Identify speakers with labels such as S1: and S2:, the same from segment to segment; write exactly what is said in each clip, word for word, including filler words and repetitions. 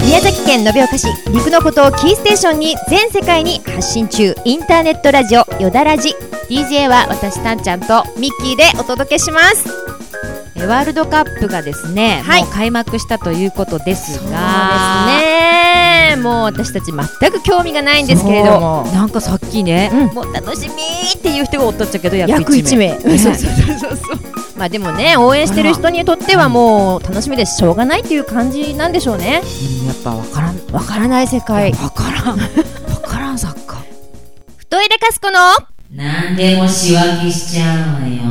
S1: 宮崎県延岡市陸のことをキーステーションに全世界に発信中、インターネットラジオよだらじ。 ディージェー は私たんちゃんとミッキーでお届けします。
S2: ワールドカップがですね、はい、もう開幕したということですが、
S1: そうですね、もう私たち全く興味がないんですけれども、
S2: なんかさっきね、うん、もう楽しみっていう人がおったっちゃけど約いちめい、
S1: 約いちめい、そうそうそうそうまあでもね、応援してる人にとってはもう楽しみでしょうがないっていう感じなんでしょうね。
S2: うん、やっぱ分からん、
S1: 分からない世界、
S2: 分からん分からんサッカー。
S1: 太いでかすこの
S2: なんでも仕分けしちゃうわよ。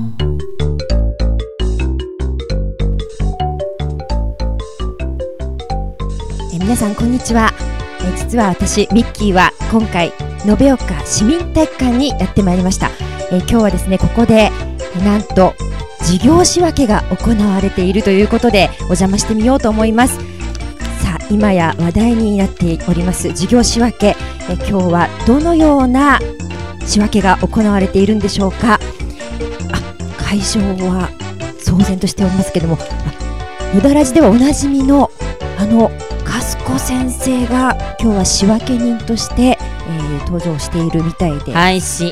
S1: え皆さんこんにちは。え実は私ミッキーは今回延岡市民体育館にやってまいりました。え今日はですね、ここでえなんと事業仕分けが行われているということでお邪魔してみようと思います。さあ、今や話題になっております事業仕分け、え今日はどのような仕分けが行われているんでしょうか。あ、会場は騒然としておりますけども、よだらじではおなじみのあのかすこ先生が今日は仕分け人として、えー、登場しているみたいで、
S2: 廃止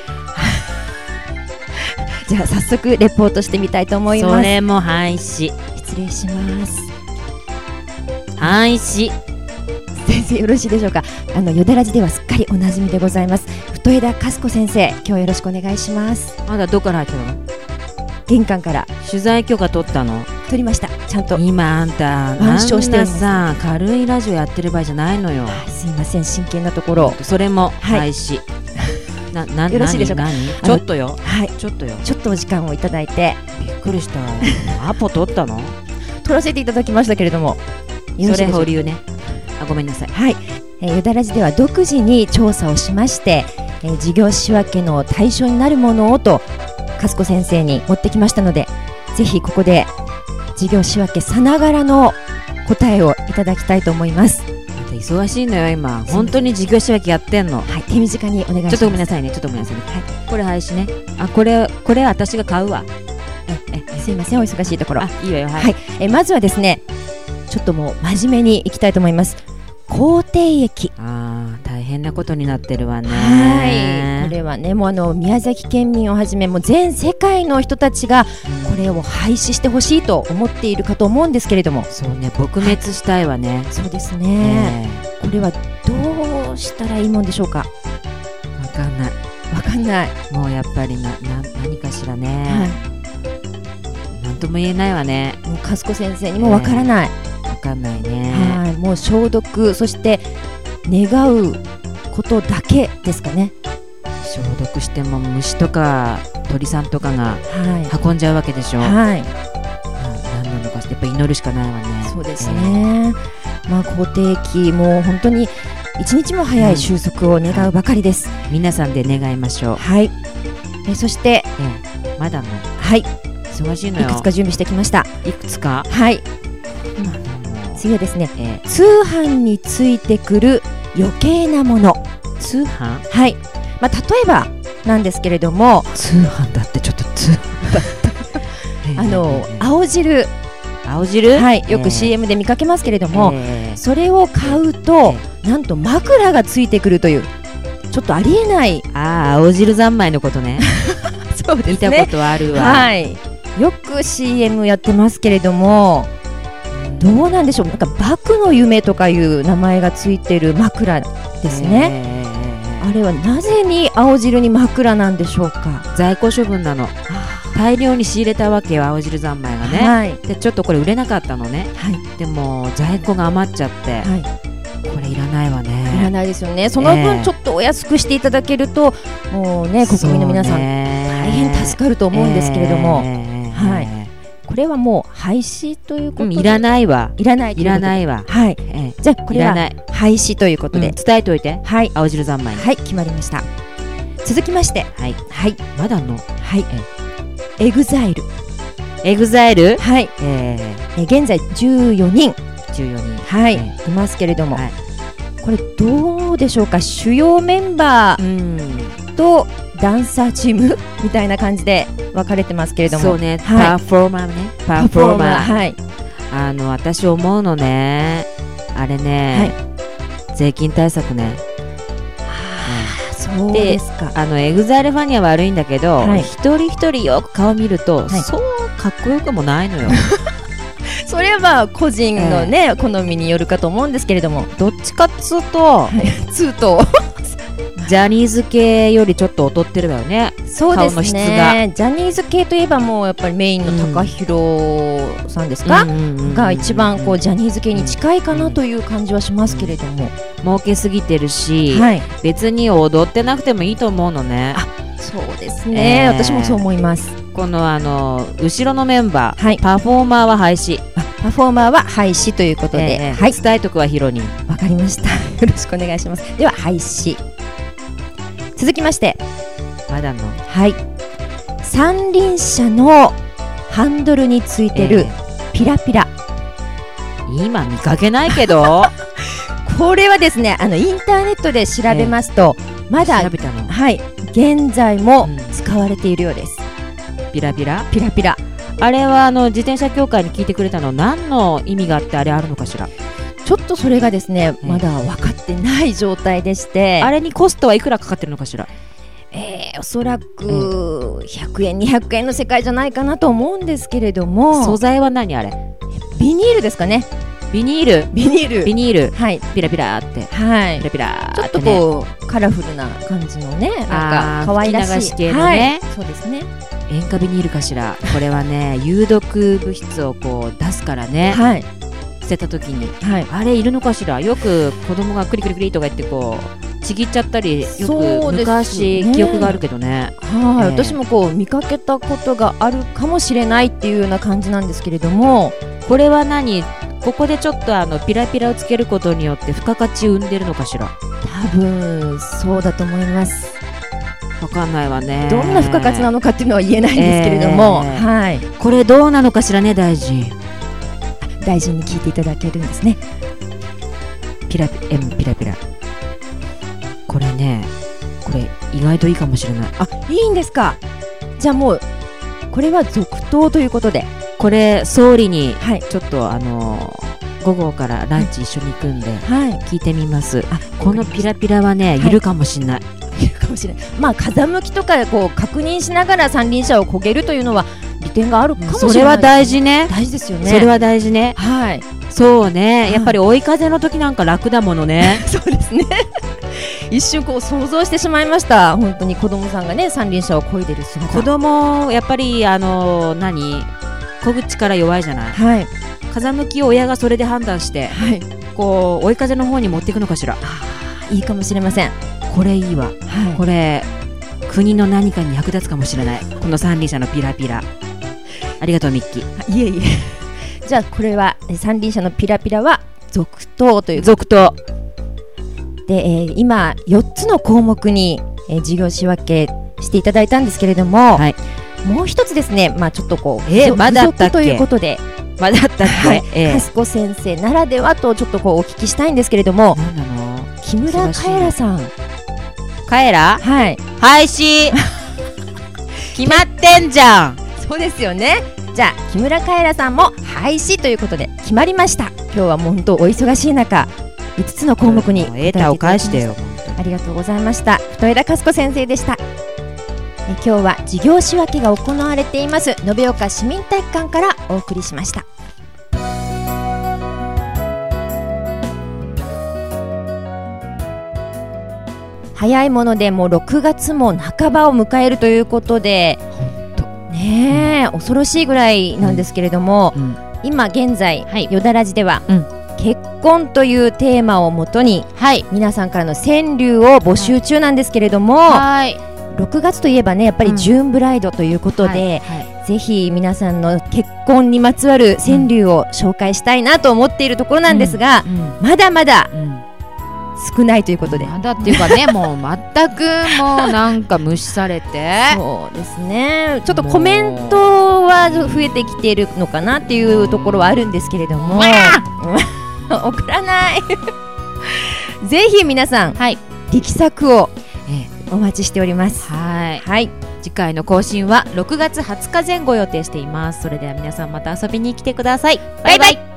S1: じゃあ早速レポートしてみたいと思います。
S2: それも廃止。
S1: 失礼します。
S2: 廃止。
S1: 先生よろしいでしょうか。あのよだらじではすっかりおなじみでございます太枝かすこ先生、今日よろしくお願いします。
S2: まだどこから入ってるの？
S1: 玄関から
S2: 取材許可取ったの？
S1: 取りました。ちゃんと
S2: 今あんたあんなさ軽いラジオやってる場合じゃないのよ。
S1: すいません、真剣なところ。
S2: それも廃止、はいなな
S1: よろしいでしょうか。
S2: ちょっとよ、
S1: はい、
S2: ちょっとよ、
S1: ちょっとお時間をいただいて。
S2: びっくりしたアポ取ったの？
S1: 取らせていただきましたけれども、
S2: それ保留ね。あ、ごめんなさい。
S1: はい、えー、よだらじでは独自に調査をしまして、えー、事業仕分けの対象になるものをとかすこ先生に持ってきましたので、ぜひここで事業仕分けさながらの答えをいただきたいと思います。
S2: 忙しいのよ今、本当に事業仕分けやってんの。
S1: はい、手短にお願いします。
S2: ちょっとごめんなさいね、ちょっとごめんなさいね。はい、これ廃止ね。あ、これこれ私が買うわ。
S1: ええすいません、お忙しいところ。
S2: あ、いいわよ。はい、
S1: はい、えまずはですね、ちょっともう真面目にいきたいと思います。口蹄疫。
S2: あー、大変なことになってるわね。
S1: はい、これはね、もうあの宮崎県民をはじめもう全世界の人たちがこれを廃止してほしいと思っているかと思うんですけれども。
S2: そうね、撲滅したいわね。
S1: そうですね、えー、これはどうしたらいいもんでしょうか。
S2: わかんない
S1: わかんない。
S2: もうやっぱりな、な何かしらね、はい、なんとも言えないわね。
S1: もうかすこ先生にもわからない、
S2: えー、わかんないね。
S1: はい、もう消毒、そして願うことだけですかね。
S2: 消毒しても虫とか鳥さんとかが運んじゃうわけでしょ。はい、
S1: はい、
S2: 何なのかしてやっぱ祈るしかないわね。
S1: そうですね、えー、まあ口蹄疫もう本当に一日も早い収束を願うばかりです、
S2: うん、皆さんで願いましょう。
S1: はい、えそして、
S2: えー、まだの、
S1: はい、
S2: 忙しいのよ。
S1: いくつか準備してきました。
S2: いくつか。
S1: はい、うん、次はですね、えー、通販についてくる余計なもの。
S2: 通販？
S1: はい、まあ、例えばなんですけれども、
S2: 通販だってちょっと通販だった
S1: あの青汁、
S2: 青汁、
S1: はい、よく シーエム で見かけますけれども、えー、それを買うと、えー、なんと枕がついてくるという、ちょっとありえない。
S2: ああ、青汁三昧のことね。
S1: そうですね、
S2: 見たことあるわ。
S1: はい、よく シーエム やってますけれども、どうなんでしょう。なんかバクの夢とかいう名前がついてる枕ですね、えー、あれはなぜに青汁に枕なんでしょうか。
S2: 在庫処分なの。大量に仕入れたわけよ、青汁三昧がね、はい、でちょっとこれ売れなかったのね、はい、でも在庫が余っちゃって、はい、これいらないわね。
S1: いらないですよね。その分ちょっとお安くしていただけると、えー、もうね、国民の皆さん大変助かると思うんですけれども、えーはい、これはもう廃止ということで、うん、
S2: いらないわ。
S1: いらない
S2: いらないわ。
S1: はい、えー、じゃあこれは廃止ということで、
S2: うん、伝えておいて、
S1: はい、
S2: 青汁三昧に。
S1: はい、決まりました。続きまして、
S2: はい、
S1: はい、
S2: まだの、
S1: はい、エグザイル。
S2: エグザイル、
S1: はい、えー、現在じゅうよにん、
S2: じゅうよにん、
S1: はい、えー、いますけれども、はい、これどうでしょうか。主要メンバーとダンサーチームみたいな感じで分かれてますけれども、
S2: そうね、はい、パフォーマーね、パフォーマー、はい、あの私思うのね、ああれね、はい、税金対策ね。
S1: そうですか。
S2: あのエグザイルファンには悪いんだけど、はい、一人一人よく顔見ると、はい、そうかっこよくもないのよ。
S1: それは個人のね、えー、好みによるかと思うんですけれども、
S2: どっちかっつうと、
S1: はい、つうと
S2: ジャニーズ系よりちょっと劣ってるわよね。
S1: そうですね、
S2: 顔の質が。
S1: ジャニーズ系といえばもうやっぱりメインの高弘さんですか、うん、が一番こうジャニーズ系に近いかなという感じはしますけれども、
S2: 儲けすぎてるし、はい、別に踊ってなくてもいいと思うのね。
S1: あ、そうですね、えー、私もそう思います。
S2: このあの後ろのメンバー、
S1: はい、
S2: パフォーマーは廃止。
S1: パフォーマーは廃止ということで、
S2: えーはい、伝えとくはヒロに。
S1: わかりました。よろしくお願いします。では廃止。続きまして
S2: まだの、
S1: はい、三輪車のハンドルについてるピラピラ、
S2: えー、今見かけないけど
S1: これはですね、あのインターネットで調べますと、えー、まだ
S2: 調べたの、
S1: はい、現在も使われているようです、
S2: うん、ピラピラ
S1: ピラピラ。
S2: あれはあの自転車協会に聞いてくれたの、何の意味があってあれあるのかしら。
S1: ちょっとそれがですね、まだ分かってない状態でして、
S2: あれにコストはいくらかかってるのかしら。
S1: えー、おそらくひゃくえんにひゃくえんの世界じゃないかなと思うんですけれども。
S2: 素材は何あれ？
S1: ビニールですかね。
S2: ビニール
S1: ビニール
S2: ビニール、
S1: はい、
S2: ピラピラって、
S1: はい、
S2: ピラピラって、ね、
S1: ちょっとこうカラフルな感じのね、なんか可愛らしい
S2: 吹き流し系のね、
S1: はい、そうですね。
S2: 塩化ビニールかしら。これはね有毒物質をこう出すからね、
S1: はい、
S2: 捨てた時に、
S1: はい、
S2: あれいるのかしら。よく子供がクリクリクリとか言ってこうちぎっちゃったり、よく昔、ね、記憶があるけどね。
S1: はい、えー、私もこう見かけたことがあるかもしれないっていうような感じなんですけれども、
S2: これは何、ここでちょっとあのピラピラをつけることによって付加価値を生んでるのかしら。
S1: 多分そうだと思います。
S2: わかんないわね。
S1: どんな付加価値なのかっていうのは言えないんですけれども、えー、はい、
S2: これどうなのかしらね、大臣。
S1: 大臣に聞いていただけるんですね。
S2: ピラピ、M、ピラピラ。これね、これ意外といいかもしれない。
S1: あ、いいんですか。じゃあもうこれは続投ということで、
S2: これ総理にちょっと、はい、あの午後からランチ一緒に行くんで、はい、聞いてみます。あ、このピラピラはね、はい、いるかもしれない。
S1: いるかもしれない。まあ風向きとかこう確認しながら三輪車を漕げるというのは利点があるかもしれない。
S2: それは大事ね。
S1: 大事ですよね。
S2: それは大事ね。
S1: はい。
S2: そうね。やっぱり追い風の時なんか楽だものね。
S1: そうですね。一瞬こう想像してしまいました。本当に子供さんがね三輪車を漕いでる姿。
S2: 子供やっぱりあの何漕ぐ力弱いじゃない。
S1: はい。
S2: 風向きを親がそれで判断して、はい、こう追い風の方に持っていくのかしら。
S1: いいかもしれません。
S2: これいいわ。はい、これ国の何かに役立つかもしれない。この三輪車のピラピラ。ありがとうミッキー。
S1: いえいえ。じゃあこれは三輪車のピラピラは続投という
S2: 続投
S1: で、えー、今よっつの項目に、えー、事業仕分けしていただいたんですけれども、はい、もう一つですね、まあ、ちょっとこう、
S2: えー、まだあったっけ
S1: ということで
S2: まだあったっけ、はい、
S1: えー、ハスコ先生ならではとちょっとこうお聞きしたいんですけれども、
S2: 何なの
S1: 木村カエラさん。
S2: カエラ、
S1: はい、
S2: 廃止決まってんじゃん。
S1: そうですよね。じゃあ木村カエラさんも廃止ということで決まりました。今日はもう本当お忙しい中いつつの項目に
S2: エータを返してよ。
S1: ありがとうございました。太枝かす子先生でした。え今日は事業仕分けが行われています延岡市民体育館からお送りしました。早いものでもうろくがつも半ばを迎えるということで、ねえ、うん、恐ろしいぐらいなんですけれども、うん、今現在、はい、よだらじでは、うん、結婚というテーマをもとに、はい、皆さんからの川柳を募集中なんですけれども、はい、ろくがつといえばねやっぱりジューンブライドということで、うんはいはい、ぜひ皆さんの結婚にまつわる川柳を紹介したいなと思っているところなんですが、うんうん、まだまだ、うん少ないということで、
S2: まだっていうかねもう全くもうなんか無視されて
S1: そうですね、ちょっとコメントは増えてきているのかなっていうところはあるんですけれども送らないぜひ皆さん、はい、力作を、ええ、お待ちしております。
S2: はい、はい、次回の更新はろくがつはつかぜん後予定しています。それでは皆さんまた遊びに来てください。バイバイ。